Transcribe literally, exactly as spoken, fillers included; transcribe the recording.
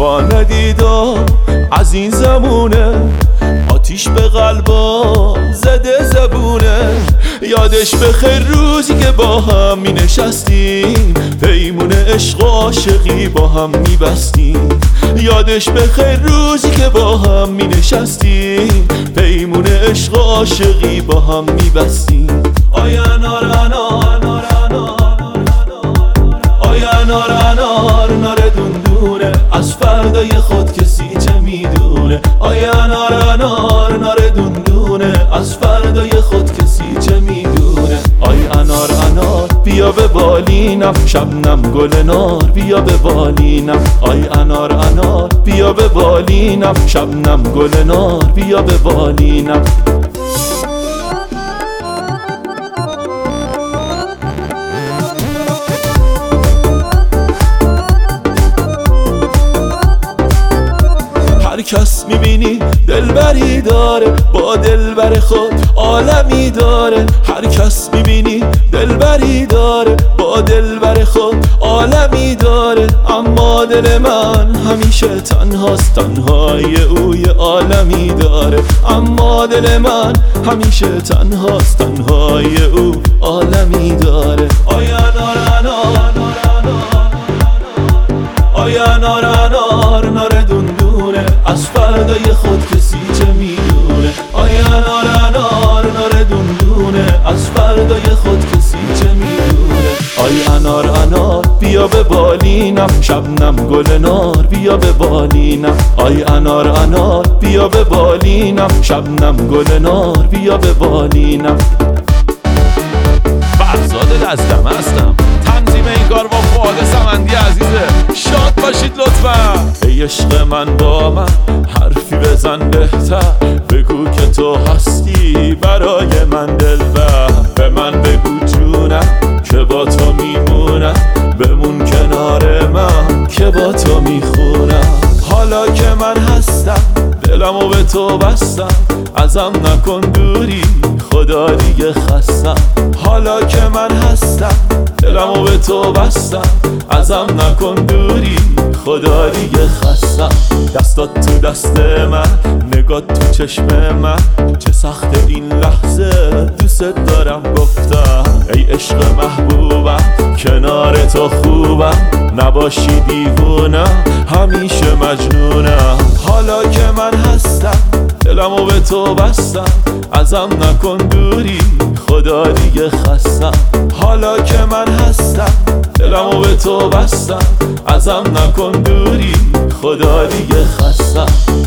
با ندیدا از این زمونه آتیش به قلبا زده زبونه. یادش بخیر روزی که با هم می نشستیم پیمون عشق و عاشقی با هم می بستیم. یادش بخیر روزی که با هم می نشستیم پیمون عشق و عاشقی با هم می بستیم. آی انار انار انار آی انار انار نار دندونه از فردای خود کسی چه میدونه. آی انار انار نار دندونه از فردای خود کسی چه میدونه. آی انار انار بیا به بالینم شبنم گل نار بیا به بالینم. آی انار انار بیا به بالینم شبنم گل نار بیا به بالینم. هر کس میبینی دلبری داره با دلبر خود عالمی داره. هر کس میبینی دلبری داره با دلبر خود عالمی داره. اما دل من همیشه تنهاست تنهای او یه عالمی داره. اما دل من همیشه تنهاست تنهای او عالمی داره. آی انار انار آی انار انار نار دندونه از فردای خود کسی چه میدونه. آی انار انار نار دندونه از فردای خود کسی چه میدونه. آی انار انار بیا به بالینم شبنم گل نار بیا به بالینم. آی انار انار بیا به بالینم شبنم گل نار بیا به بالینم. فرزاد لزدمه هستم، تنظیم این کار با فؤاد سمندی عزیزه. شاد باشید لطفا. ای عشق من با من حرفی بزن بهتر بگو که تو هستی برای من دلبر. به من بگو جونم که با تو میمونم بمون کنار من که با تو میخونم. حالا که من هستم دلمو به تو بستم ازم نکن دوری خدا دیگه خستم. حالا که من هستم دلمو به تو بستم ازم نکن دوری خدا دیگه خستم. دستات تو دست من نگات تو چشم من چه سخت این لحظه دوست دارم گفتم. ای عشق محبوبم کنار تو خوبم نباشی دیوونم همیشه مجنونم. حالا که من هستم دلمو به تو بستم ازم نکن دوری خدا دیگه خستم. حالا که من هستم دلمو به تو بستم ازم نکن دوری خدا دیگه خستم.